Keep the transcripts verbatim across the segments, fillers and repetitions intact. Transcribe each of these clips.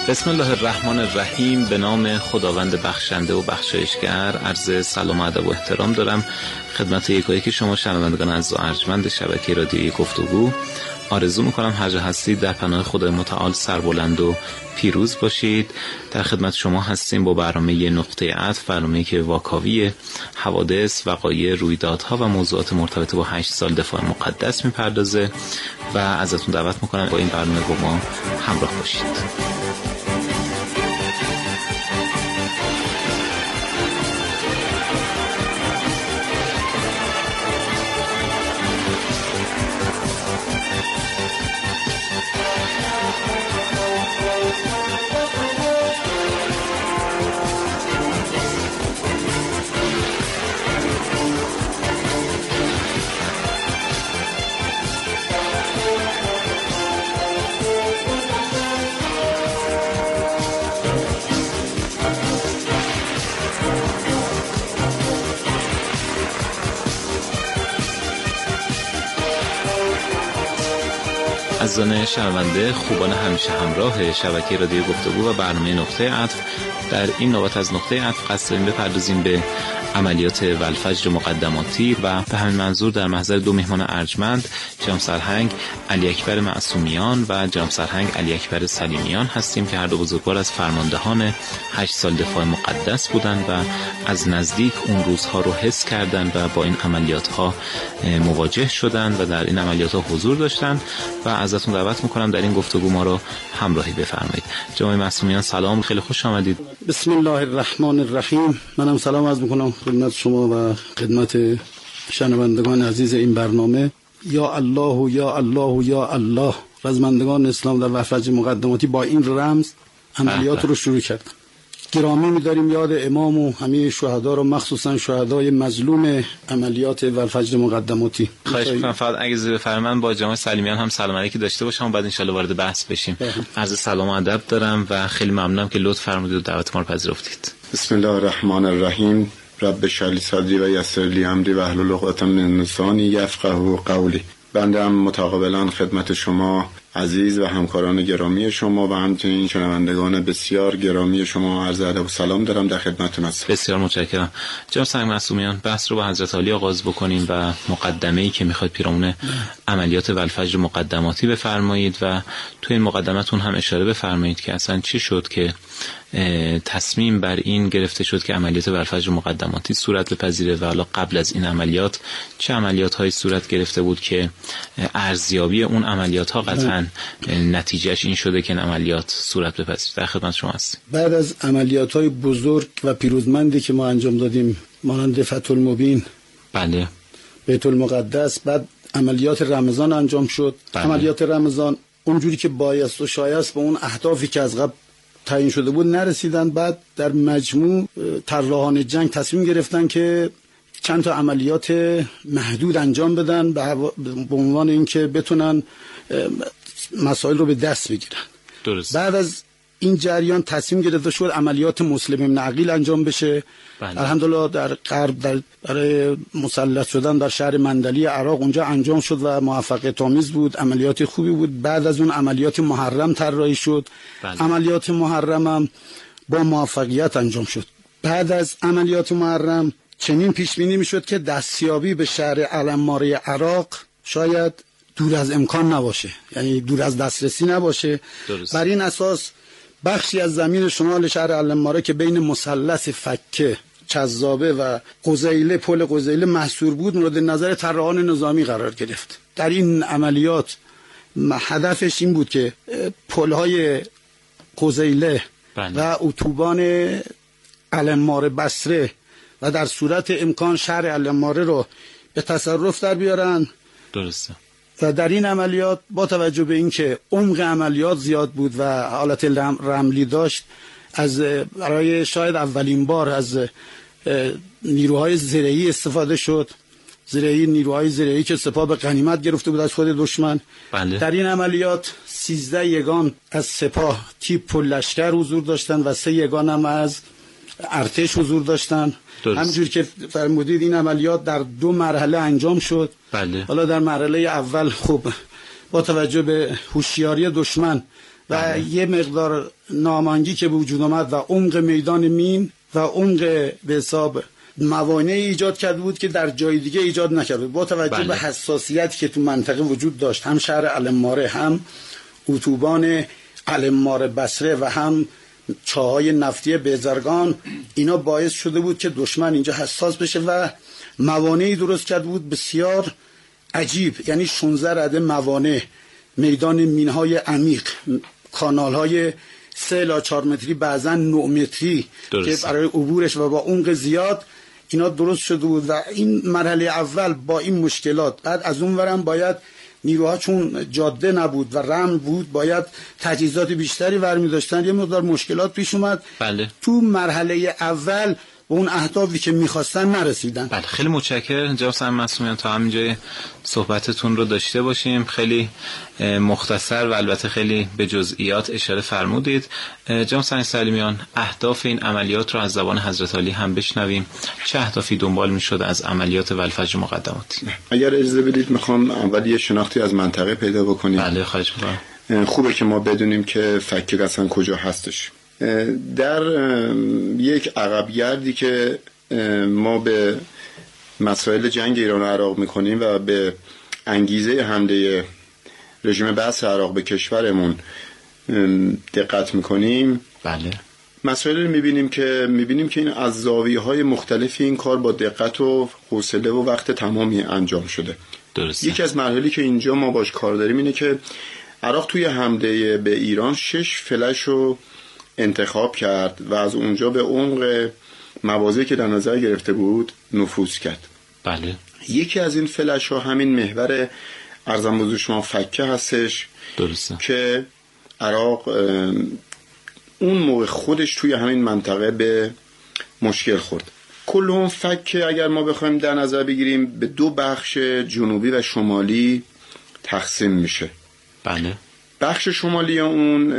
بسم الله الرحمن الرحیم. به نام خداوند بخشنده و بخشایشگر. عرض سلام و ادب و احترام دارم خدمت یکایک شما شنوندگان عزیز و ارجمند شبکه رادیویی گفتگو. آرزو میکنم هر جا هستید در پناه خدای متعال سربلند و پیروز باشید. در خدمت شما هستیم با برنامه نقطه عطف، برنامه‌ای که واکاوی حوادث، وقایع، رویدادها و موضوعات مرتبط با هشت سال دفاع مقدس میپردازه و ازتون دعوت میکنم با این برنامه با ما همراه باشید. عزیزان شنونده، خوبان همیشه همراه شبکه رادیو گفتگو و برنامه نقطه عطف، در این نوبت از نقطه عطف قصد داریم بپردازیم به عملیات والفجر مقدماتی و به همین منظور در محضر دو مهمان ارجمند، جناب سرهنگ علی اکبر معصومیان و جناب سرهنگ علی اکبر سلیمیان هستیم که هر دو بزرگوار از فرماندهان هشت سال دفاع مقدس بودند و از نزدیک اون روزها رو حس کردند و با این عملیات ها مواجه شدند و در این عملیات ها حضور داشتند و ازتون دعوت میکنم در این گفتگو ما رو همراهی بفرمایید. جناب معصومیان سلام، خیلی خوش آمدید. بسم الله الرحمن الرحیم. منم سلام عرض میکنم خدمت شما و خدمت شنوندگان عزیز این برنامه. یا الله یا الله یا الله. رزمندگان اسلام در والفجر مقدماتی با این رمز عملیات رو شروع کردن. گرامی می‌داریم یاد امام و همه شهدا رو، مخصوصا شهدای مظلوم عملیات والفجر مقدماتی. خواهش می‌کنم فقط اگه اجازه بفرمایید با جناب سلیمیان هم سلام علیکی داشته باشم و بعد ان شاءالله وارد بحث بشیم. عرض سلام و ادب دارم و خیلی ممنونم که لطف فرمودید و دعوت ما رو پذیرفتید. بسم الله الرحمن الرحیم. رب اشرح لی صدری و یسر لی امری واحلل عقدة من لسانی یفقهوا قولی. بنده هم متقابلا خدمت شما عزیز و همکاران گرامی شما و همچنین شنوندگان بسیار گرامی شما عرض ادب و سلام دارم، در خدمتتون هستم. بسیار متشکرم. جناب سرهنگ معصومیان، بحث رو با حضرت عالی آغاز بکنیم و مقدمه‌ای که میخواید پیرامون عملیات والفجر مقدماتی بفرمایید و توی این مقدمتون هم اشاره بفرمایید که اصلا چی شد که تصمیم بر این گرفته شد که عملیات والفجر مقدماتی صورت بپذیره و حالا قبل از این عملیات چه عملیات هایی صورت گرفته بود که ارزیابی اون عملیات ها قطعا نتیجهش این شده که این عملیات صورت بپذیره. در خدمت شما هستیم. بعد از عملیات های بزرگ و پیروزمندی که ما انجام دادیم مانند فتح المبین، بله، بیت المقدس، بعد عملیات رمضان انجام شد. بله. عملیات رمضان اونجوری که بایست و شایست به اون اهدافی که از قبل تعیین شده بود نرسیدن. بعد در مجموع طراحان جنگ تصمیم گرفتن که چند تا عملیات محدود انجام بدن به عنوان اینکه بتونن مسائل رو به دست بگیرن. درست. بعد از این جریان تصمیم گرفته شد عملیات مسلم ابن عقیل انجام بشه. بله. الحمدلله در غرب در برای مسلط شدن در شهر مندلی عراق اونجا انجام شد و موفقیت آمیز بود، عملیات خوبی بود. بعد از اون عملیات محرم طراحی شد. بله. عملیات محرم هم با موفقیت انجام شد. بعد از عملیات محرم چنین پیش بینی میشد که دستیابی به شهر الاماره عراق شاید دور از امکان نباشه، یعنی دور از دسترسی نباشه. درست. بر این اساس بخشی از زمین شمال شهر الاماره که بین مثلث فکه، چذابه و قزیله، پل قزیله محصور بود، مورد نظر طراحان نظامی قرار گرفت. در این عملیات هدفش این بود که پل‌های قزیله بله. و اتوبان الاماره بصره و در صورت امکان شهر الاماره رو به تصرف در بیارن. درسته. و در این عملیات با توجه به اینکه عمق عملیات زیاد بود و حالت رملی داشت، از برای شاید اولین بار از نیروهای زرهی استفاده شد. زرهی نیروهای زرهی که سپاه به غنیمت گرفته بود از خود دشمن. بله. در این عملیات سیزده یگان از سپاه تیپ و لشکر حضور داشتن و سه یگان هم از ارتش حضور داشتن. همینجور که فرمودید این عملیات در دو مرحله انجام شد. بله. حالا در مرحله اول خب با توجه به هوشیاری دشمن و بله. یه مقدار نامانگی که وجود آمد و عمق میدان مین و عمق به حساب موانعی ایجاد کرده بود که در جای دیگه ایجاد نکرده. با توجه بله. به حساسیتی که تو منطقه وجود داشت، هم شهر الماره، هم اتوبان الماره بصره و هم چاهای نفتی بیزرگان، اینا باعث شده بود که دشمن اینجا حساس بشه و موانعی درست کرده بود بسیار عجیب. یعنی شانزده رده موانع، میدان مینهای عمیق، کانالهای سه الی چهار متری، بعضا نه متری که برای عبورش و با عمق زیاد اینا درست شده بود. و این مرحله اول با این مشکلات، بعد از اون ورم باید نیروها چون جاده نبود و رمل بود باید تجهیزات بیشتری برمی داشتن، یه مقدار مشکلات پیش اومد. بله. تو مرحله اول به اون اهدافی که میخواستن نرسیدن. بله، خیلی متشکرم جناب سعید معصومیان. تا همینجای صحبتتون رو داشته باشیم. خیلی مختصر و البته خیلی به جزئیات اشاره فرمودید. جناب سعید سلیمیان، اهداف این عملیات رو از زبان حضرت علی هم بشنویم. چه اهدافی دنبال میشد از عملیات والفجر مقدماتی؟ اگر اجازه بدید میخوام اول یه شناختی از منطقه پیدا بکنیم. بله، خواهش می‌کنم. خوبه که ما بدونیم که فکر اصلا کجا هستش. در یک عقبگردی که ما به مسائل جنگ ایران و عراق میکنیم و به انگیزه حمله رژیم بعث عراق به کشورمون دقت میکنیم، بله، مسائل رو میبینیم که میبینیم که این از زاویه‌های مختلفی این کار با دقت و حوصله و وقت تمامی انجام شده. درسته. یکی از مراحلی که اینجا ما باش کار داریم اینه که عراق توی حمله به ایران شش فلش رو انتخاب کرد و از اونجا به عمق مواضعی که در نظر گرفته بود نفوذ کرد. بله. یکی از این فلش ها همین محور ارزم بزرگ شما فکه هستش. درسته. که عراق اون موقع خودش توی همین منطقه به مشکل خورد. کل اون فکه اگر ما بخوایم در نظر بگیریم به دو بخش جنوبی و شمالی تقسیم میشه. بله. بخش شمالی اون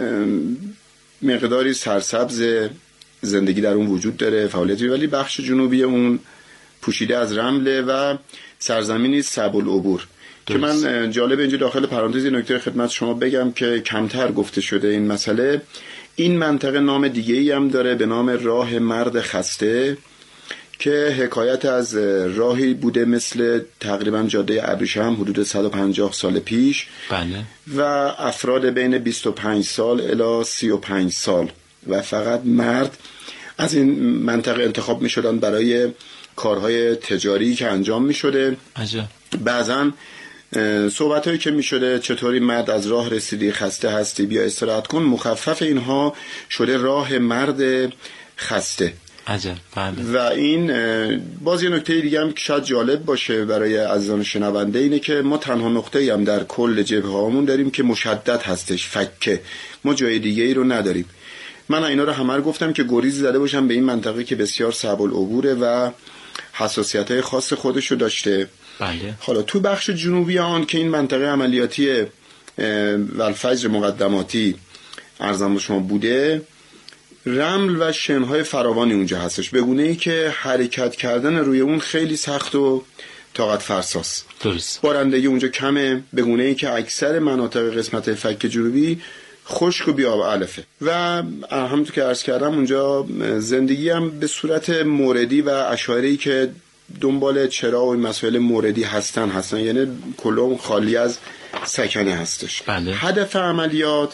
مقداری سرسبز، زندگی در اون وجود داره، فعالیتی، ولی بخش جنوبی اون پوشیده از رمله و سرزمینی صعب العبور. که من جالب اینجا داخل پرانتز نکته خدمت شما بگم که کمتر گفته شده این مسئله. این منطقه نام دیگه‌ای هم داره به نام راه مرد خسته که حکایت از راهی بوده مثل تقریبا جاده ابریشم حدود صد و پنجاه سال پیش. بله. و افراد بین بیست و پنج سال الی سی و پنج سال و فقط مرد از این منطقه انتخاب می شدن برای کارهای تجاری که انجام می شده. عجب. بعضا صحبت هایی که می شده چطوری مرد از راه رسیدی، خسته هستی، بیا استراحت کن، مخفف اینها شده راه مرد خسته. عجب. بله. و این باز یه نکته دیگه هم که شاید جالب باشه برای عزیزان شنونده اینه که ما تنها نقطه‌ای هم در کل جبهه هامون داریم که مشدد هستش، فکه. ما جای دیگه ای رو نداریم. من اینا رو همه رو گفتم که گریز زده باشم به این منطقه که بسیار صعب العبوره و حساسیت‌های خاص خودش رو داشته. بله. حالا تو بخش جنوبی آن که این منطقه عملیاتی والفجر مقدماتی ارزم به شما بوده، رمل و شنهای فراوانی اونجا هستش، به گونه‌ای که حرکت کردن روی اون خیلی سخت و طاقت فرساست. درست. بارندگی اونجا کمه، به گونه‌ای که اکثر مناطق قسمت فک جنوبی خشک و بی‌آب علفه و همونطور که عرض کردم اونجا زندگی هم به صورت موردی و اشاعره‌ای که دنبال چرا و مسائل موردی هستن هستن یعنی کلهم خالی از سکنه هستش. بله. هدف عملیات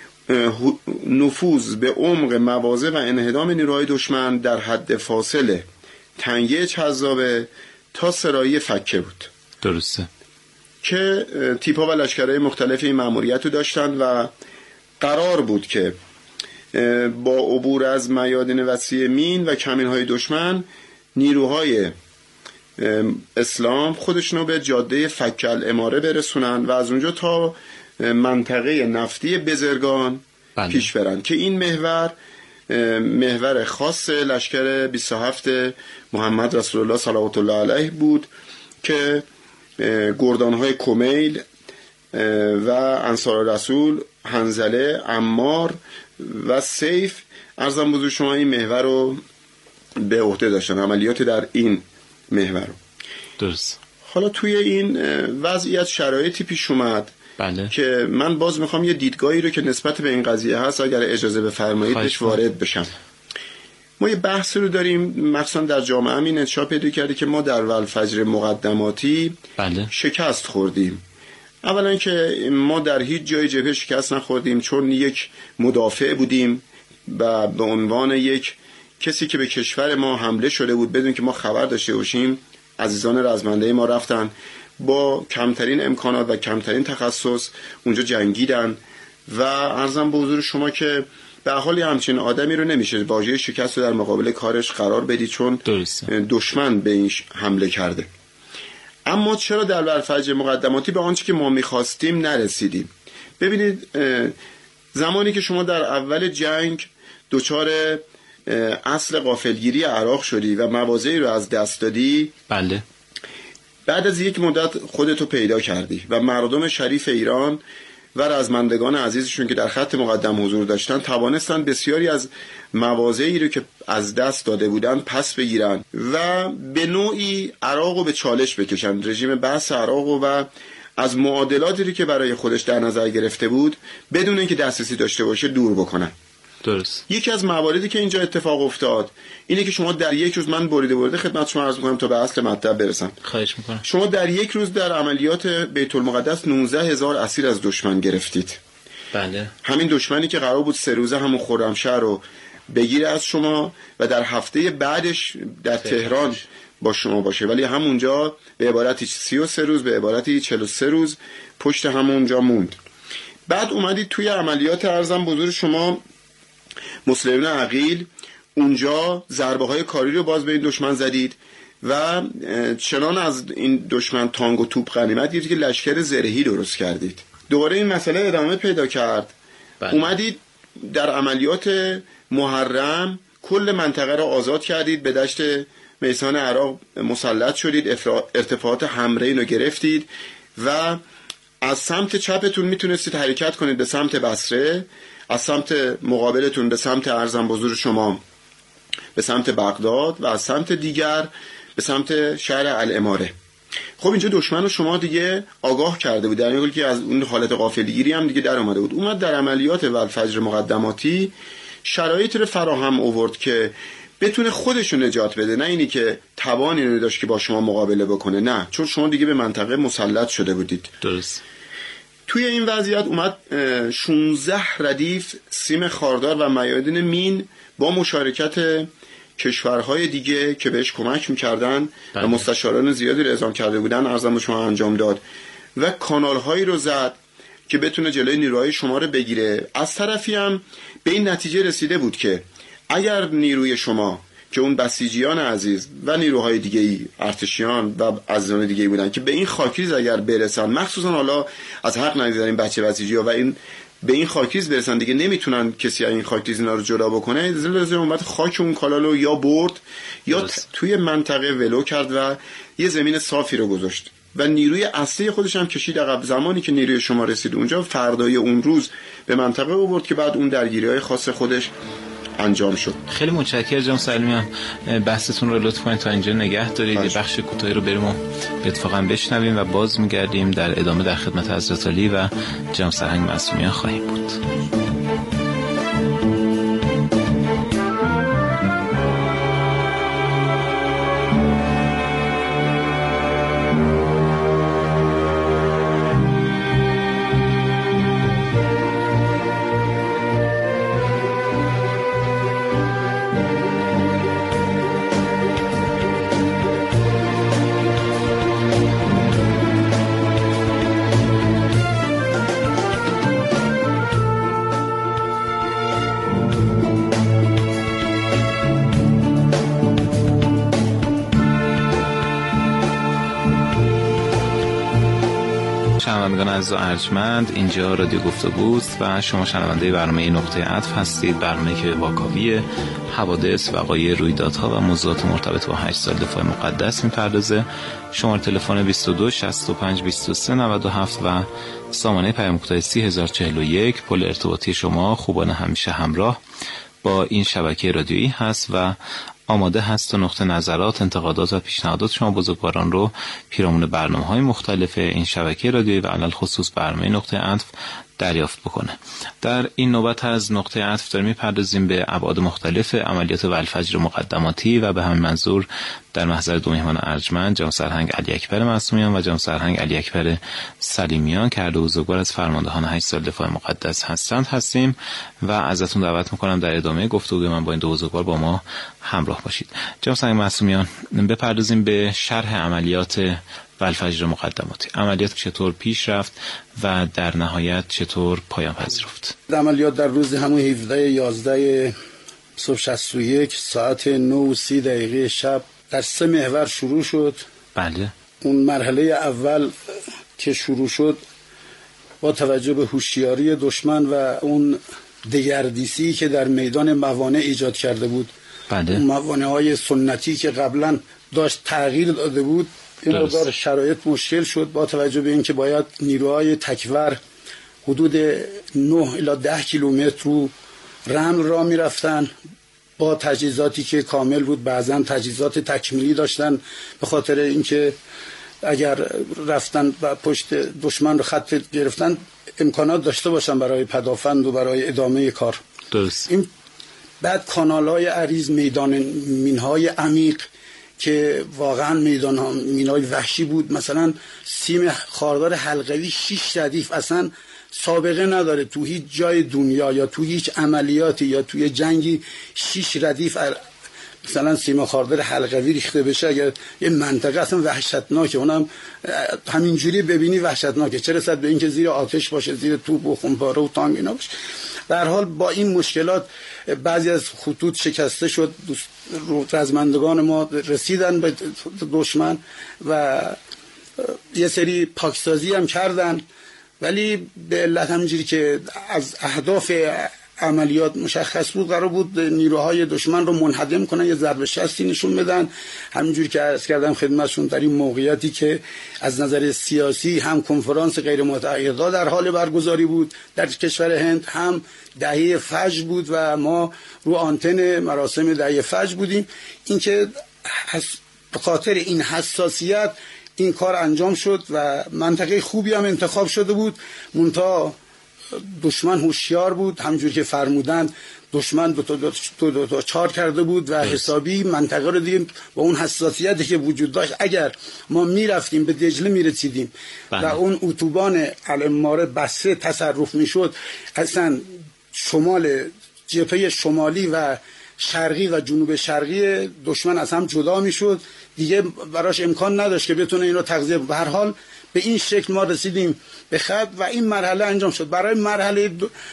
نفوذ به عمق مواضع و انهدام نیروهای دشمن در حد فاصله تنگه چذابه تا سرایی فکه بود. درسته. که تیپا و لشکرهای مختلف این مأموریت رو داشتن و قرار بود که با عبور از میادین وسیع مین و کمینهای دشمن نیروهای اسلام خودشونو به جاده فک الاماره برسونن و از اونجا تا منطقه نفتی بزرگان بله. پیش برن که این محور محور خاص لشکر بیست و هفت محمد رسول الله صلوات الله علیه بود که گردانهای کمیل و انصار رسول، حنظله، عمار و سیف ارزم بزرگ شما این محور رو به عهده داشتن، عملیات در این محور رو. درست. حالا توی این وضعیت شرایطی پیش اومد بله. که من باز میخوام یه دیدگاهی رو که نسبت به این قضیه هست اگر اجازه بفرمایید بهش وارد بشم. ما یه بحث رو داریم مخصوصا در جامعه همین انتشار پیدا کرده که ما در والفجر مقدماتی بله. شکست خوردیم. اولا که ما در هیچ جای جبهه شکست نخوردیم چون یک مدافع بودیم و به عنوان یک کسی که به کشور ما حمله شده بود بدون که ما خبر داشته باشیم عزیزان رزمنده ما رفتن با کمترین امکانات و کمترین تخصص اونجا جنگیدن و عرضم به حضور شما که به حال همچین آدمی رو نمیشه واژه شکست رو در مقابل کارش قرار بدی چون درسته. دشمن به این حمله کرده. اما چرا در والفجر مقدماتی به آنچه که ما میخواستیم نرسیدیم؟ ببینید زمانی که شما در اول جنگ دچار اصل غافلگیری عراق شدی و مواضعی رو از دست دادی، بله، بعد از یک مدت خودتو پیدا کردی و مردم شریف ایران و رزمندگان عزیزشون که در خط مقدم حضور داشتن توانستن بسیاری از مواضعی رو که از دست داده بودن پس بگیرن و به نوعی عراق رو به چالش بکشن، رژیم بحث عراق و از معادلاتی رو که برای خودش در نظر گرفته بود بدون اینکه دسترسی داشته باشه دور بکنن. درست. یکی از مواردی که اینجا اتفاق افتاد اینه که شما در یک روز، من بریده بریده خدمت شما عرض می‌کنم تا به اصل مطلب برسم. خواهش می‌کنم. شما در یک روز در عملیات بیت المقدس نوزده هزار اسیر از دشمن گرفتید. بله. همین دشمنی که قرار بود سه روزه همون خرمشهر رو بگیره از شما و در هفته بعدش در تهران با شما باشه، ولی همونجا به عبارتی سی و سه روز به عبارتی چهل و سه روز پشت همونجا موند. بعد اومدید توی عملیات ارزم بزرگ شما مسلمین عقیل اونجا ضربه های کاری رو باز به این دشمن زدید و چنان از این دشمن تانگ و توپ غنیمت گرفتید که لشکر زرهی درست کردید. دوباره این مسئله ادامه پیدا کرد. بله. اومدید در عملیات محرم کل منطقه را آزاد کردید، به دشت میسان عراق مسلط شدید، ارتفاعات حمرین رو گرفتید و از سمت چپتون میتونستید حرکت کنید به سمت بصره، از سمت مقابلتون به سمت ارزم بزرگ شما به سمت بغداد و از سمت دیگر به سمت شهر الاماره. خب اینجا دشمن رو شما دیگه آگاه کرده بود، در این حالی که از اون حالت غافلگیری هم دیگه در اومده بود. اومد در عملیات والفجر مقدماتی شرایطی رو فراهم آورد که بتونه خودشو نجات بده، نه اینی که توانی رو داشت که با شما مقابله بکنه، نه، چون شما دیگه به منطقه مسلط شده بودید. درست. توی این وضعیت اومد شانزده ردیف سیم خاردار و میادین مین با مشارکت کشورهای دیگه که بهش کمک میکردن و مستشاران زیادی رو اعزام کرده بودن ارزم شما انجام داد و کانالهایی رو زد که بتونه جلوی نیروهای شما رو بگیره. از طرفی هم به این نتیجه رسیده بود که اگر نیروی شما که اون بسیجیان عزیز و نیروهای دیگه‌ای ارتشیان و عزیزان دیگه‌ای بودن که به این خاکریز اگر برسن، مخصوصا حالا از حق نگذاریم بچه بسیجی‌ها و این به این خاکریز برسن دیگه نمیتونن کسی این خاکریز اینا رو جدا بکنه، زلزله اومد خاک اون کالالو یا برد یا توی منطقه ولو کرد و یه زمین صافی رو گذاشت و نیروی اصلی خودش هم کشید عقب. زمانی که نیروی شما رسید اونجا فردای اون روز به منطقه آورد که بعد اون درگیری‌های خاص خودش انجام شد. خیلی متشکرم جناب سلیمیان، بحثتون رو لطف کنید تا اینجا نگه دارید. یه بخش کوتاهی رو بریم و اتفاقا بشنویم و باز میگردیم در ادامه در خدمت حضرت علی و جناب سرهنگ معصومیان خواهیم بود. شنوندگان عزیز و ارجمند، اینجا رادیو گفتگوست و شما شنونده برنامه نقطه عطف هستید، برنامه که واکاوی حوادث، وقایع، رویدادها و موضوعات مرتبط با هشت سال دفاع مقدس میپردازه. شماره تلفن بیست و دو شصت و پنج بیست و سه نود و هفت و سامانه پیام کوتاه سی هزار و چهل و یک. پل ارتباطی شما خوبان همیشه همراه با این شبکه رادیویی هست و آماده هست و نقطه نظرات، انتقادات و پیشنهادات شما بزرگواران رو پیرامون برنامه‌های مختلف این شبکه رادیویی و علل خصوص برنامه نقطه عطف دریافت بکنه. در این نوبت از نقطه عطف داریم می‌پردازیم به ابعاد مختلف عملیات والفجر مقدماتی و به همین منظور در محضر دو مهمان ارجمند جناب سرهنگ علی اکبر معصومیان و جناب سرهنگ علی اکبر سلیمیان که هر دو بزرگوار از فرماندهان هشت سال دفاع مقدس هستند هستیم و ازتون دعوت می‌کنم در ادامه گفتگوی من با این دو بزرگوار با ما همراه باشید. جناب سرهنگ معصومیان، بپردازیم به شرح عملیات والفجر مقدماتی. عملیات چطور پیش رفت و در نهایت چطور پایان پذیرفت؟ عملیات در روز همون هفده یازده صبح شصت و یک ساعت نه و سی دقیقه شب در سه محور شروع شد. بله. اون مرحله اول که شروع شد با توجه به هوشیاری دشمن و اون دگردیسی که در میدان موانع ایجاد کرده بود، بله. اون موانع‌های سنتی که قبلا داشت تغییر داده بود، این مقدار شرایط مشکل شد با توجه به اینکه باید نیروهای تکور حدود نه الی ده کیلومتر رو رمل را می رفتن با تجهیزاتی که کامل بود، بعضا تجهیزات تکمیلی داشتن به خاطر اینکه اگر رفتن و پشت دشمن رو خط گرفتن امکانات داشته باشن برای پدافند و برای ادامه کار. درست. این بعد کانال‌های عریض، میدان مینهای عمیق که واقعا میدان ها مینای وحشی بود. مثلا سیم خاردار حلقوی شش ردیف اصلا سابقه نداره تو هیچ جای دنیا یا تو هیچ عملیاتی یا توی جنگی شش ردیف مثلا سیم خاردار حلقوی ریخته بشه. اگر یه منطقه اصلا وحشتناکه، اونم همینجوری ببینی وحشتناکه، چه رسد به اینکه زیر آتش باشه، زیر توپ و خمپاره و تانک اینا باشه. در حال با این مشکلات بعضی از خطوط شکسته شد، رزمندگان ما رسیدن به دشمن و یه سری پاکسازی هم کردن، ولی به علت همینجوری که از اهداف عملیات مشخص بود قرار بود نیروهای دشمن رو منهدم کنن، یه ضربه شستی نشون بدن. همینجوری که عرض کردم خدمتشون در این موقعیتی که از نظر سیاسی هم کنفرانس غیر متعهدا در حال برگزاری بود در کشور هند، هم دهه فجر بود و ما رو آنتن مراسم دهه فجر بودیم. اینکه به خاطر این حساسیت این کار انجام شد و منطقه خوبی هم انتخاب شده بود. منتها دشمن هوشیار بود، همونجوری که فرمودند دشمن دو تا, دو, دو, دو تا چار کرده بود و حسابی منطقه رو دیدیم با اون حساسیتی که وجود داشت. اگر ما میرفتیم به دجله میرسیدیم و اون اتوبان الاماره بسته تصرف میشد، اصلا شمال جبهه شمالی و شرقی و جنوب شرقی دشمن از هم جدا میشد، دیگه براش امکان نداشت که بتونه این رو تغذیه. به هر حال به این شکل ما رسیدیم به خط و این مرحله انجام شد. برای مرحله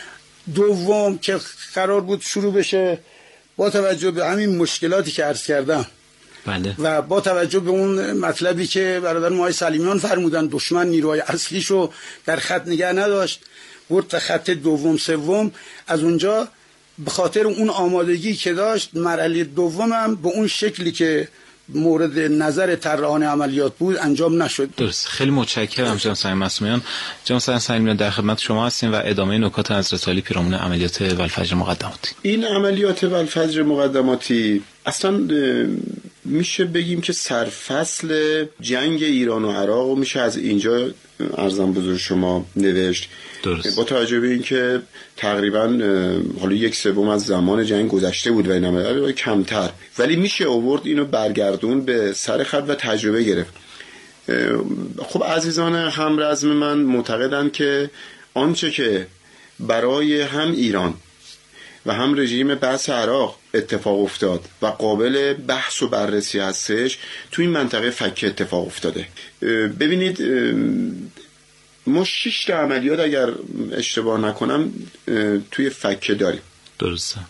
دوم که قرار بود شروع بشه، با توجه به همین مشکلاتی که عرض کردم بله. و با توجه به اون مطلبی که برادر ما سلیمیان فرمودن، دشمن نیروهای اصلیشو در خط نگه نداشت، برد تا خط دوم سوم. از اونجا به خاطر اون آمادگی که داشت، مرحله دوم هم به اون شکلی که مورد نظر طراحان عملیات بود انجام نشد. درست. خیلی متشکرم جناب سرهنگ معصومیان. جناب سرهنگ سلیمیان در خدمت شما هستیم و ادامه نکات حضرت عالی پیرامون عملیات والفجر مقدماتی. این عملیات والفجر مقدماتی اصلا میشه بگیم که سرفصل جنگ ایران و عراق و میشه از اینجا عرضم بزرگ شما نوشت. درست. با توجه به اینکه تقریبا حالا یک سوم از زمان جنگ گذشته بود و این عملیات کمتر، ولی میشه آورد اینو برگردون به سر خط و تجربه گرفت. خب عزیزان همرزم من معتقدند که آنچه که برای هم ایران و هم رژیم بحث عراق اتفاق افتاد و قابل بحث و بررسی هستش، تو این منطقه فکه اتفاق افتاده. ببینید ما شش تا عملیات اگر اشتباه نکنم توی فکه داریم. درسته.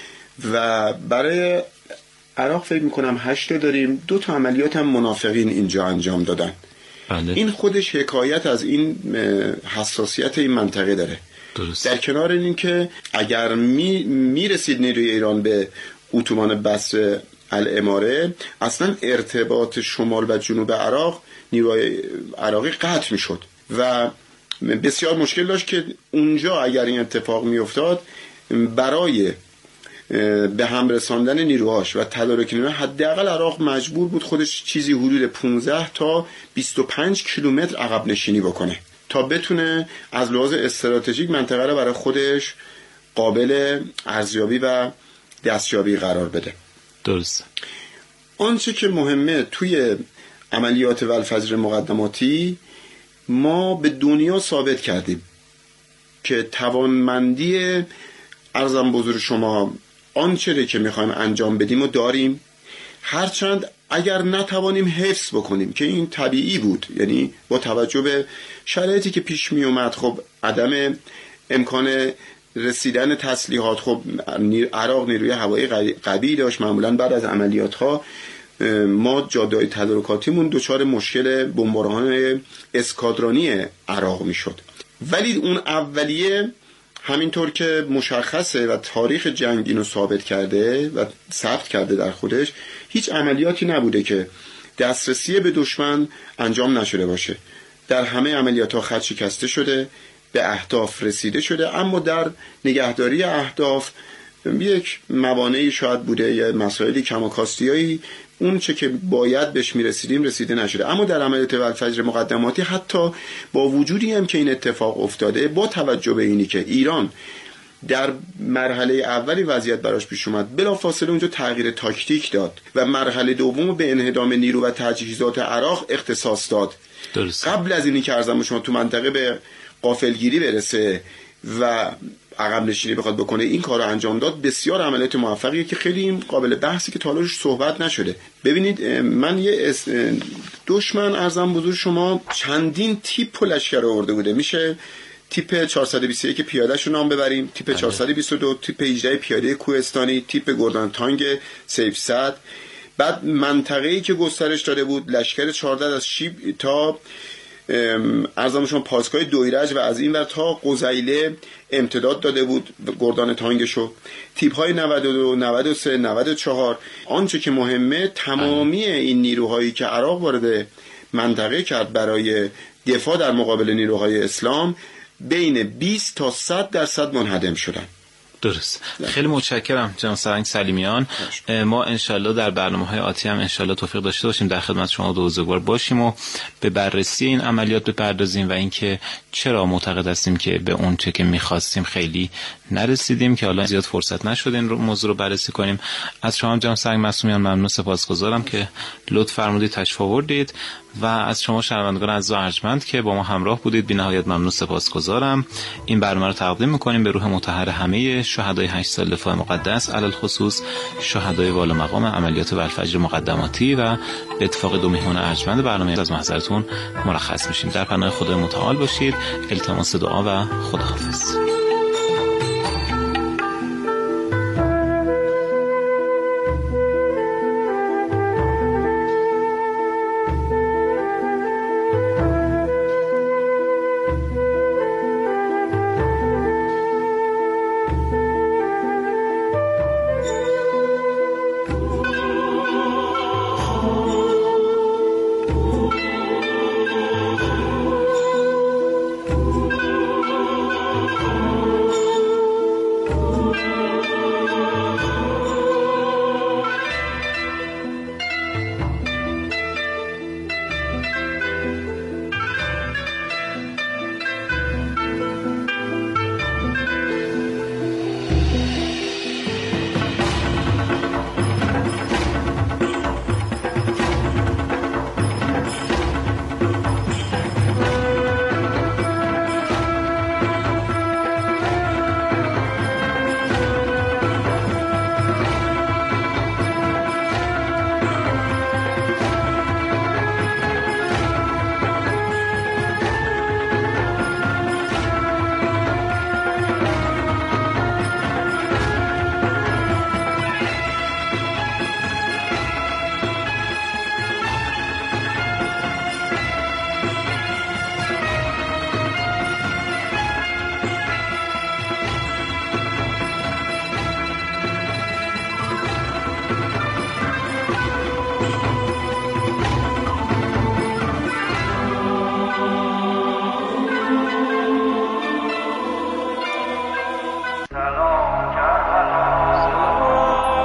و برای عراق فکر میکنم هشت تا داریم. دو تا عملیات هم منافقین اینجا انجام دادن. بله. این خودش حکایت از این حساسیت این منطقه داره. درست. در کنار این که اگر می میرسید نیروی ایران به اتوبان بصره الاماره، اصلا ارتباط شمال و جنوب عراق نیروی عراقی قطع میشد و بسیار مشکل داشت که اونجا اگر این اتفاق می افتاد برای به هم رساندن نیروهاش و تدارک نیروها، حداقل عراق مجبور بود خودش چیزی حدود پانزده تا بیست و پنج کیلومتر عقب نشینی بکنه تا بتونه از لحاظ استراتژیک منطقه رو برای خودش قابل ارزیابی و دستیابی قرار بده. درست. آنچه که مهمه توی عملیات والفجر مقدماتی، ما به دنیا ثابت کردیم که توانمندی عرضم بزرگ شما آنچه که میخوایم انجام بدیم و داریم، هرچند اگر نتوانیم حفظ بکنیم که این طبیعی بود، یعنی با توجه به شرایطی که پیش می اومد، خب عدم امکان رسیدن تسلیحات، خب عراق نیروی هوایی قوی داشت، معمولا بعد از عملیات ها ما جاده‌های تدارکاتیمون دچار مشکل بمباران اسکادرانی عراق میشد. ولی اون اولیه همینطور که مشخصه و تاریخ جنگ اینو ثابت کرده و ثبت کرده در خودش، هیچ عملیاتی نبوده که دسترسی به دشمن انجام نشده باشه. در همه عملیات ها خط شکسته شده، به اهداف رسیده شده، اما در نگهداری اهداف یک موانعی شاید بوده یا مسائلی کماکاستیایی، اون چه که باید بهش میرسیدیم رسیده نشده. اما در عملیات والفجر مقدماتی حتی با وجودی هم که این اتفاق افتاده، با توجه به اینی که ایران در مرحله اولی وضعیت براش پیش اومد، بلافاصله اونجا تغییر تاکتیک داد و مرحله دوم به انهدام نیرو و تجهیزات عراق اختصاص داد. درست. قبل از اینی که عرضم شما تو منطقه به غافلگیری برسه و عقب نشینی بخواد بکنه، این کار رو انجام داد. بسیار عملیات موفقیه که خیلی قابل بحثی که تا حالا صحبت نشده. ببینید من یه دشمن عرضم بزرگ شما چندین تیپ لشکر آورده بوده. میشه تیپ چهارصد و بیست و یک پیاده‌شو نام ببریم، تیپ چهارصد و بیست و دو، تیپ هجده پیاده کوهستانی، تیپ گردان تانگ سیف صد. بعد منطقه‌ای که گسترش داده بود، لشکر چهارده از شیب تا ارزم شما پاسگاه دویرج و از این ور تا قزیله امتداد داده بود گردان تانگشو. تیپ های نود و دو، نود و سه، نود و چهار. آنچه که مهمه تمامی این نیروهایی که عراق وارد منطقه کرد برای دفاع در مقابل نیروهای اسلام، بین بیست تا صد درصد منهدم شدن. درست. خیلی متشکرم جناب سرهنگ سلیمیان. ما انشالله در برنامه‌های آتی هم انشالله توفیق داشته باشیم در خدمت شما دو روزگار باشیم و به بررسی این عملیات بپردازیم و اینکه چرا معتقد هستیم که به اون چه که می‌خواستیم خیلی نرسیدیم، که حالا زیاد فرصت نشد این موضوع رو بررسی کنیم. از شما جناب سرهنگ معصومیان ممنون، سپاسگزارم که لطف فرمودید تشریف آوردید و از شما شنوندگان عزیز و ارجمند که با ما همراه بودید بی‌نهایت ممنون، سپاسگزارم. این برنامه رو تقدیم می‌کنیم به روح مطهر همه شهدای هشت سال دفاع مقدس، علل خصوص شهدای والا مقام عملیات والفجر مقدماتی، و به اتفاق دو مهمان ارجمند برنامه از محضرتون مرخص میشیم. در پناه خدای متعال باشید. التماس دعا و خداحافظ. Oh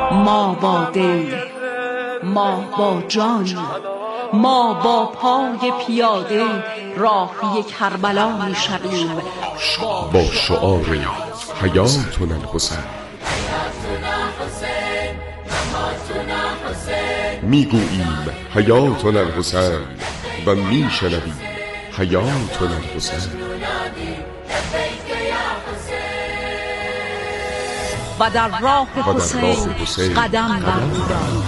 ما با دل، ما با جان، ما با پای پیاده راهی کربلا می شویم با شعار حیاتنا الحسین. می گوییم حیاتنا الحسین و می شنویم حیاتنا الحسین. و در راه حسین قدم برداریم.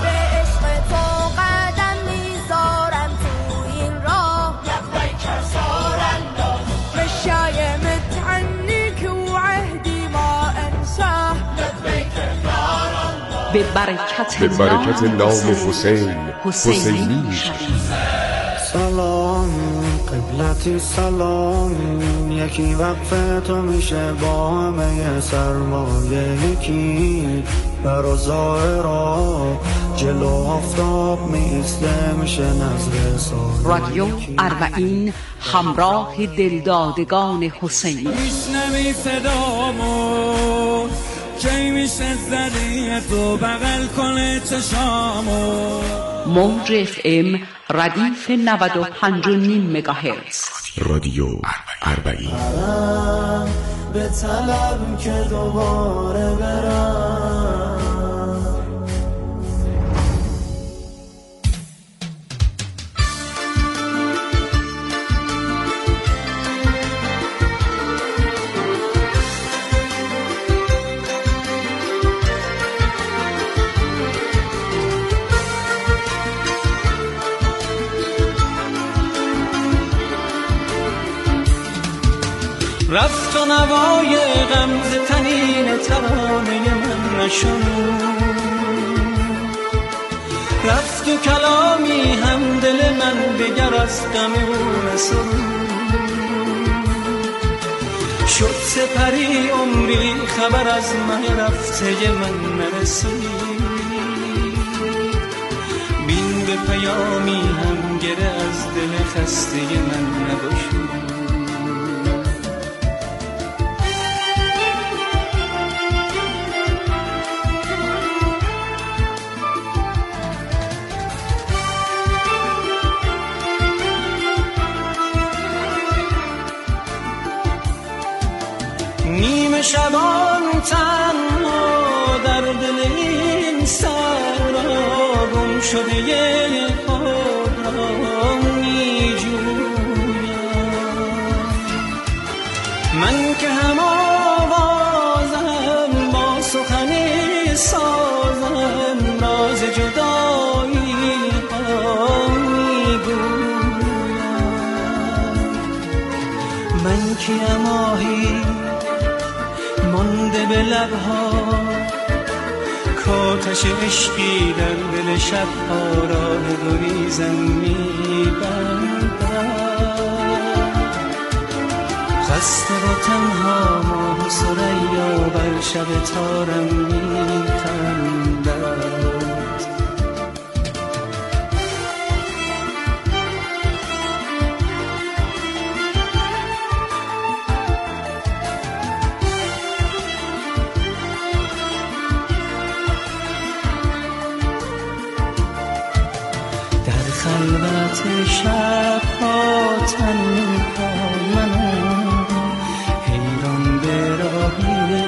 به برکت, به برکت نام حسین حسینی میشویم. سلام قبلتی سلام، یکی وقف تو میشه با همه سرمایه، یکی بر ظاهرا جلو آفتاب میسته میشه نظر سال. رادیو اربعین همراه دلدادگان حسینی. میشنوی صدامو کی میشه زدی تو بغل کنه چشامو. موج اف ام ردیف نود و پنج و نیم مگاهرتز. رادیو اربعین. به طلب که دوباره برم. رفت و نوای غمز تنین ترانه من نشد، رفت و کلامی هم دل من بگر از غم او نسرد. شد سپری عمری خبر از من رفته من نرسید، بین به پیامی هم گره از دل خسته من نباشد. نیمه شبان تنها در دل این صحرا گم شده خود را می جویم. من که هم آوازم با سخن سازم راز جدایی ها می گویم. من که ماهی مانده به لبها کاتش عشقی در دل شبها راه گریزم می‌بندد. خسته و تنها ماه و ثریا بر شب تارم می‌خندد. خلوت شب‌ها تنها منم، حیران به راهی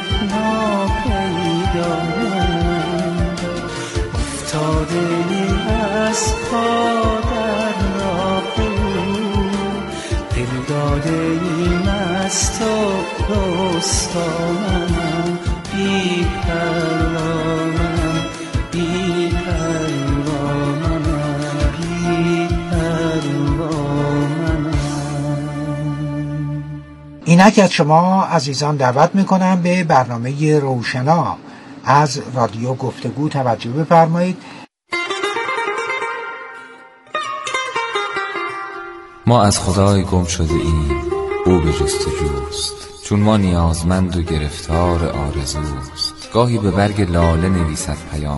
ناپیدایم. افتاده از پا در راه او، دل داده ایم از تو رستا منم. بی پروا منم، بی پروا منم. اینک از شما عزیزان دعوت میکنم به برنامه روشنا از رادیو گفتگو توجه بفرمایید. ما از خدای گم شده ایم، او به جستجوست، چون ما نیازمند و گرفتار آرزوست. گاهی به برگ لاله نویسد پیام